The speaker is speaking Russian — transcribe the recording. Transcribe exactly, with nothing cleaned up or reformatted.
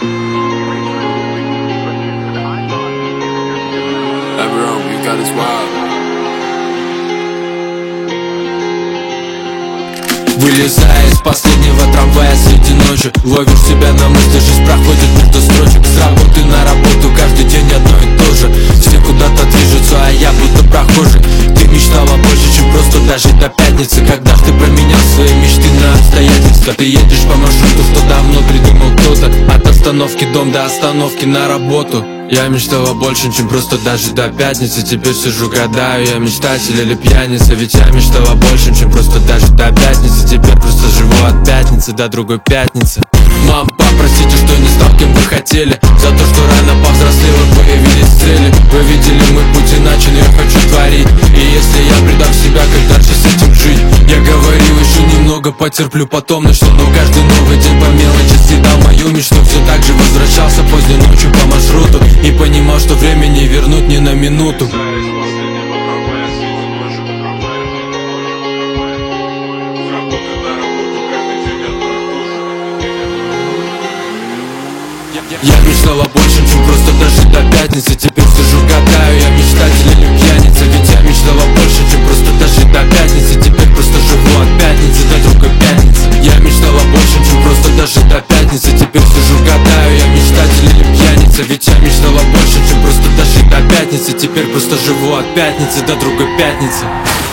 Everyone, we got this wild. Вылезая из последнего трамвая среди ночи, ловишь себя на мысли, жизнь проходит между строчек. С работы на работу, каждый день одно и то же. Все куда-то движутся, а я будто прохожий. Ты мечтала больше, чем просто дожить до пятницы. Когда ты променял свои мечты на обстоятельства. Ты едешь по маршруту, что давно придумал кто-то. От остановки дом до остановки на работу. Я мечтала больше, чем просто дожить до пятницы. Теперь сижу, гадаю, я мечтатель или пьяница. Ведь я мечтала больше, чем просто дожить до пятницы. Теперь просто живу от пятницы до другой пятницы. Мам, пап, простите, что не стал кем вы хотели. За то, что рано повзрослел и появились цели. Вы видели мой путь иначе, но я хочу творить. И если я предам себя, как дальше с этим жить? Я говорил, еще немного потерплю, потом начну. Но каждый новый день по мелочи съедал мою мечту. Все так же возвращался поздней ночью по маршруту и понимал, что время не вернуть ни на минуту. Я мечтала больше, чем просто дожить до пятницы. Теперь сижу, гадаю, я мечтатель или пьяница. Ведь я мечтала больше, чем просто дожить до пятницы. Теперь просто живу от пятницы до другой пятницы. Я мечтала больше, чем просто дожить до пятницы. Теперь сижу, гадаю, я мечтатель или пьяница. Ведь я мечтала больше, чем просто дожить до пятницы. Теперь просто живу от пятницы до другой пятницы.